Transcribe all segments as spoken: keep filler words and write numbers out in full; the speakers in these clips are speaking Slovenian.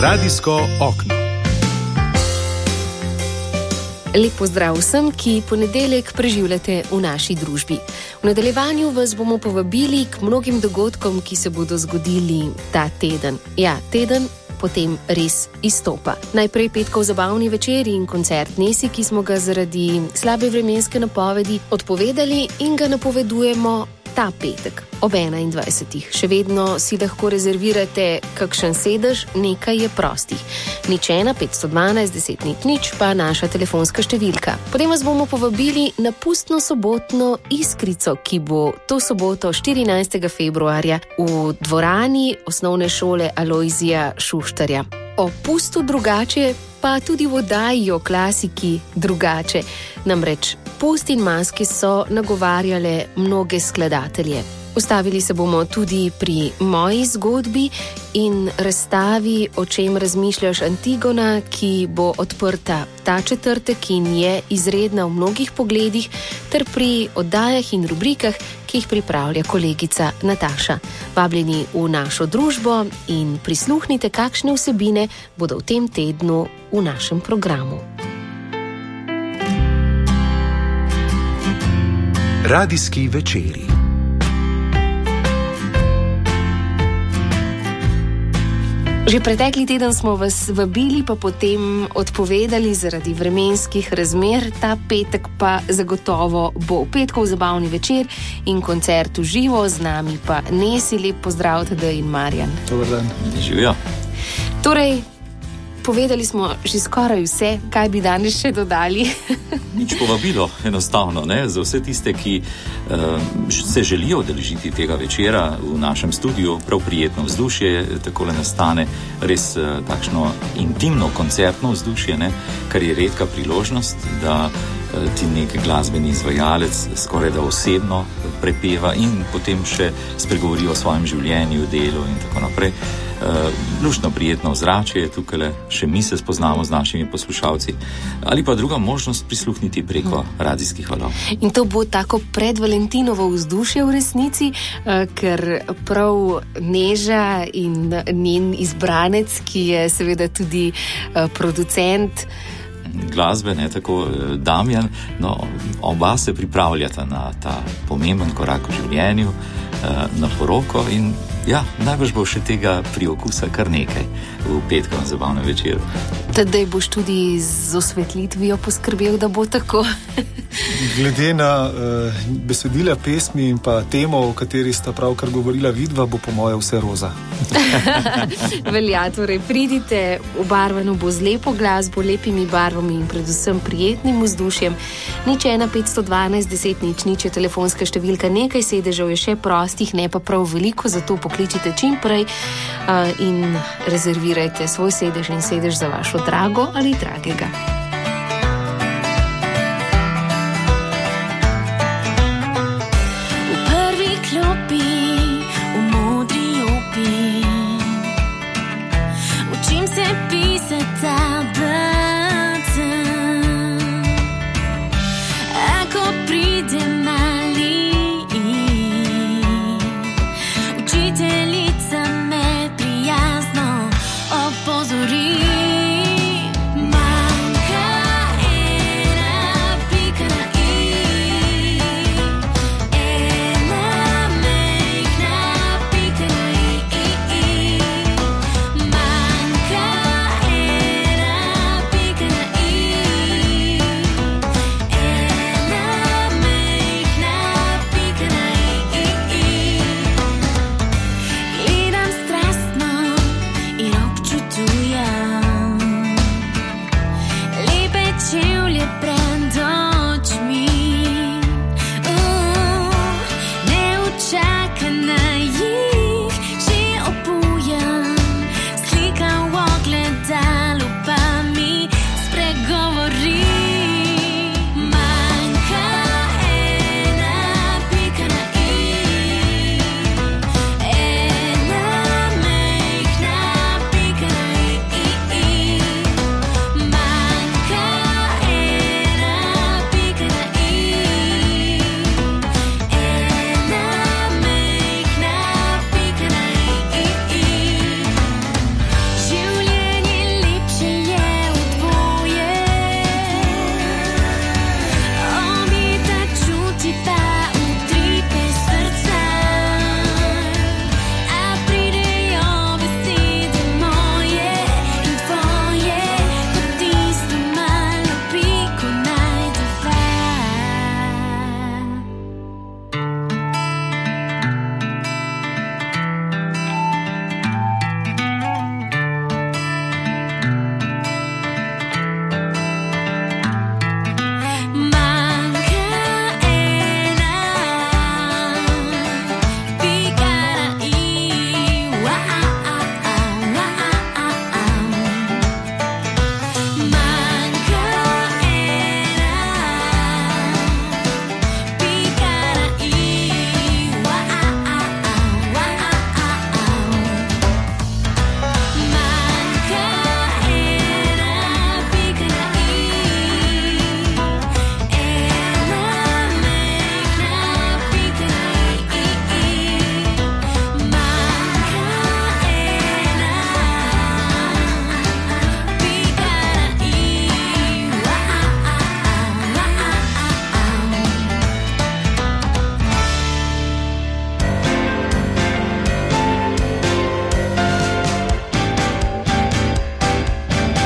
Radijsko okno. Lep pozdrav vsem, ki ponedeljek preživljate v naši družbi. V nadaljevanju vas bomo povabili k mnogim dogodkom, ki se bodo zgodili ta teden. Ja, teden potem res izstopa. Najprej petkov zabavni večer in koncert Nesi, ki smo ga zaradi slabe vremenske napovedi odpovedali in ga napovedujemo ta petek ob enaindvajsetih. Še vedno si lahko rezervirate kakšen sedež, nekaj je prostih. Nič ena, petsto dvanajst, deset nič nič pa naša telefonska številka. Potem vas bomo povabili na pustno sobotno Iskrico, ki bo to soboto štirinajstega februarja v dvorani osnovne šole Alojzija Šuštarja. O pustu drugače pa tudi v oddaji o klasiki drugače. Namreč pust in maske so nagovarjale mnoge skladatelje. Ustavili se bomo tudi pri moji zgodbi in razstavi O čem razmišljaš Antigona, ki bo odprta ta četrtek in je izredna v mnogih pogledih, ter pri oddajah in rubrikah, ki jih pripravlja kolegica Nataša. Vabljeni v našo družbo in prisluhnite, kakšne vsebine bodo v tem tednu v našem programu. Radijski večeri. Že pretekli teden smo vas vabili, pa potem odpovedali zaradi vremenskih razmer. Ta petek pa zagotovo bo petkov zabavni večer in koncert v živo, z nami pa Nesi. Lep pozdrav Tadej in Marjan. Dobar dan. Živijo. Torej, povedali smo že skoraj vse, kaj bi danes še dodali. Nič povabilo, enostavno, ne? Za vse tiste, ki uh, se želijo udeležiti tega večera v našem studiu, prav prijetno vzdušje, takole nastane res uh, takšno intimno koncertno vzdušje, ne? Kar je redka priložnost, da uh, ti nek glasbeni izvajalec skoraj da osebno prepeva in potem še spregovori o svojem življenju, delu in tako naprej. Uh, luštno prijetno ozračje je tukaj, še mi se spoznamo z našimi poslušalci, ali pa druga možnost prisluhniti preko hmm. radijskih valov. In to bo tako predvalentinovo vzdušje v resnici, uh, ker prav Neža in njen izbranec, ki je seveda tudi uh, producent glasbe, ne, tako Damjan, no, oba se pripravljata na ta pomemben korak v življenju, uh, na poroko in ja, najbrž bo še tega priokusa kar nekaj v petkovem zabavnem večeru. Tadej boš tudi z osvetlitvijo poskrbel, da bo tako. Glede na uh, besedila pesmi in pa temo, o kateri sta pravkar govorila vidva, bo po moje vse roza. Velja, torej pridite, obarvano bo z lepo glasbo, lepimi barvami in predvsem prijetnim vzdušjem. Nič ena, petsto dvanajst, deset nič nič je telefonska številka, nekaj sedežev je še prostih, ne pa prav veliko, zato pokličite čim prej uh, in rezervirajte svoj sedež in sedež za vašo drago ali dragega. V prvi klopi, v modri opi, učim se pisati tablice. Ako pride mali, učiteljica me prijazno opozori. Manjka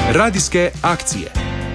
Radijske akcije.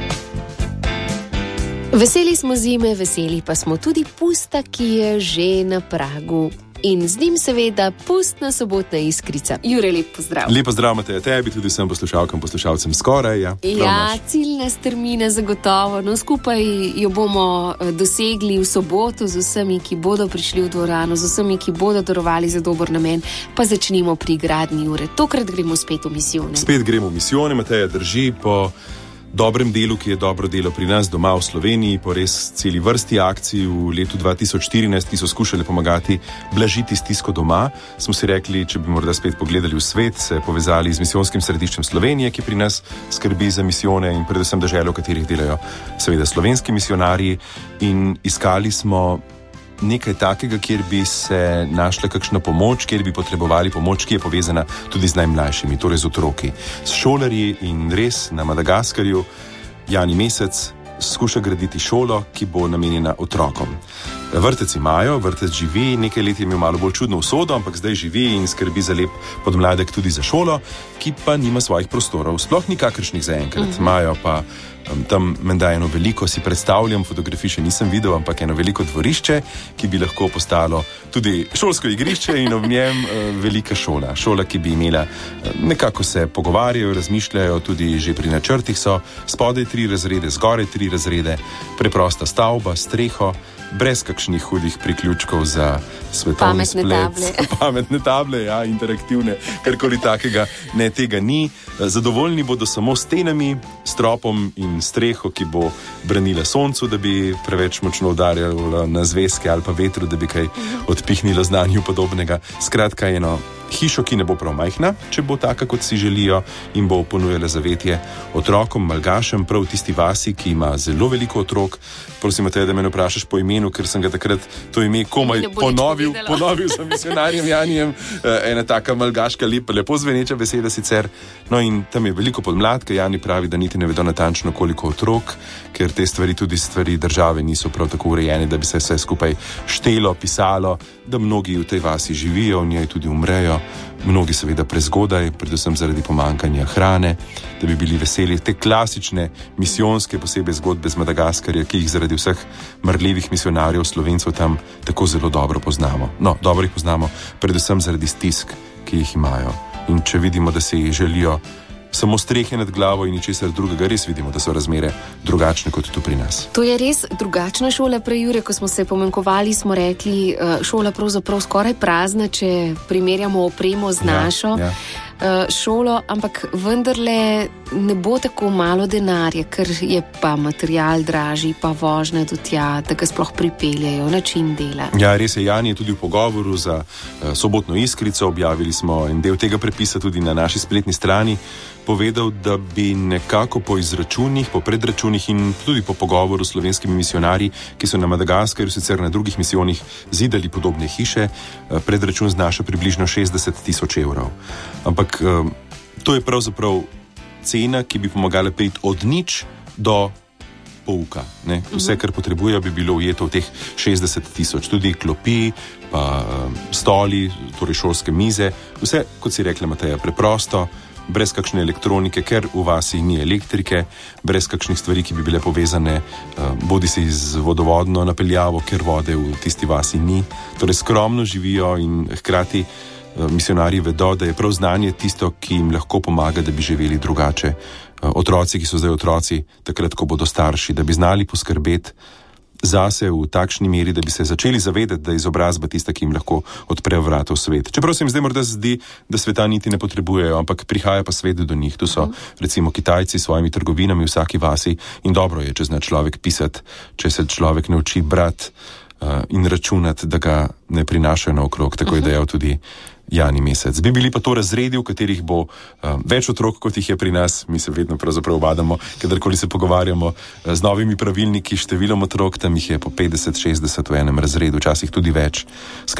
Veseli smo zime, veseli pa smo tudi pusta, ki je že na pragu. In z njim seveda pustna sobotna iskrica. Jure, lep pozdrav. Lep pozdrav, Mateja, tebi, tudi vsem poslušalkam, poslušalcem skoraj. Ja, ja ciljna strmina zagotovo. No, skupaj jo bomo dosegli v soboto z vsemi, ki bodo prišli v dvorano, z vsemi, ki bodo darovali za dober namen. Pa začnimo pri gradnji, Jure. Tokrat gremo spet v misijone. Spet gremo v misijone, Mateja, drži po dobrem delu, ki je dobro delo pri nas doma v Sloveniji, po res celi vrsti akcij v letu dva tisoč štirinajst, ki so skušali pomagati blažiti stisko doma. Smo si rekli, če bi morda spet pogledali v svet, se povezali z misijonskim središčem Slovenije, ki pri nas skrbi za misijone in predvsem dežele, v katerih delajo seveda slovenski misionarji, in iskali smo nekaj takega, kjer bi se našla kakšna pomoč, kjer bi potrebovali pomoč, ki je povezana tudi z najmlajšimi, torej z otroki, s šolarji. In res na Madagaskarju Jani Mesec skuša graditi šolo, ki bo namenjena otrokom. Vrtec imajo, vrtec živi, nekaj let je imel malo bolj čudno usodo, ampak zdaj živi in skrbi za lep podmladek tudi za šolo, ki pa nima svojih prostorov, sploh nikakršnih zaenkrat. Imajo pa um, tam menda eno veliko, si predstavljam, fotografij še nisem videl, ampak eno veliko dvorišče, ki bi lahko postalo tudi šolsko igrišče in ob njem uh, velika šola. Šola, ki bi imela, uh, nekako se pogovarjajo, razmišljajo, tudi že pri načrtih so, spodaj tri razrede, zgoraj tri razrede, preprosta stavba, streho, brez kakšnih hudih priključkov za svetovni pametne splet. Table. Pametne table, ja, interaktivne, karkoli takega. Ne, tega ni. Zadovoljni bodo samo s stenami, stropom in streho, ki bo branila soncu, da bi preveč močno udarjalo na zvezke ali pa vetru, da bi kaj odpihnilo znanju podobnega. Skratka, eno hišo, ki ne bo prav majhna, če bo taka, kot si želijo, in bo ponujala zavetje otrokom, malgašem, prav tisti vasi, ki ima zelo veliko otrok. Prosim te, da me ne vprašaš po imenu, ker sem ga takrat to ime komaj ponovil, ponovil za misionarjem Janijem. Ena taka malgaška, lepa, lepo zveneča beseda sicer. No, in tam je veliko podmladka. Jani pravi, da niti ne vedo natančno, koliko otrok, ker te stvari, tudi stvari države niso prav tako urejene, da bi se vse skupaj štelo, pisalo, da mnogi v tej vasi živijo, v njej tudi umrejo. Mnogi seveda prezgodaj, predvsem zaradi pomankanja hrane, da bi bili veseli. Te klasične misijonske posebej zgodbe z Madagaskarja, ki jih zaradi vseh marljivih misionarjev Slovencev tam tako zelo dobro poznamo. No, dobro jih poznamo, predvsem zaradi stisk, ki jih imajo. In če vidimo, da si želijo samo strehe nad glavo in ničesar drugega, res vidimo, da so razmere drugačne kot tu pri nas. To je res drugačna šola. Prej, Jure, ko smo se pomenkovali, smo rekli, šola pravzaprav skoraj prazna, če primerjamo opremo z našo. Ja, ja. Šolo, ampak vendarle ne bo tako malo denarja, ker je pa material dražji, pa vožnja do tja, da ga sploh pripeljajo, način dela. Ja, res je, Jani je tudi v pogovoru za uh, sobotno iskrico, objavili smo en del tega prepisa tudi na naši spletni strani, povedal, da bi nekako po izračunih, po predračunih in tudi po pogovoru s slovenskimi misionarji, ki so na Madagaskarju, sicer na drugih misijonih, zidali podobne hiše, uh, predračun znaša približno šestdeset tisoč evrov. Ampak uh, to je pravzaprav cena, ki bi pomagala priti od nič do pouka. Ne? Vse, kar potrebujejo, bi bilo ujeto v teh šestdeset tisoč. Tudi klopi, pa stoli, torej šolske mize. Vse, kot si rekla, Mateja, preprosto, brez kakšne elektronike, ker v vasi ni elektrike, brez kakšnih stvari, ki bi bile povezane bodi si z vodovodno napeljavo, ker vode v tisti vasi ni. Torej skromno živijo in hkrati misionarji vedo, da je prav znanje tisto, ki jim lahko pomaga, da bi živeli drugače. Otroci, ki so zdaj otroci, takrat, ko bodo starši, da bi znali poskrbeti zase v takšni meri, da bi se začeli zavedati, da je izobrazba tista, ki jim lahko odpre vrata v svet. Čeprav se jim zdaj morda zdi, da sveta niti ne potrebujejo, ampak prihaja pa svet do njih. Tu so recimo Kitajci s svojimi trgovinami v vsaki vasi in dobro je, če zna človek pisati, če se človek nauči brati uh, in računati, da ga ne prinašajo naokrog, tako je dejal tudi Jani Mesec. Bi bili pa to razredi, v katerih bo uh, več otrok, kot jih je pri nas. Mi se vedno pravzaprav obadamo, kadarkoli se pogovarjamo uh, z novimi pravilniki, številom otrok, tam jih je po petdeset šestdeset v enem razredu, včasih tudi več.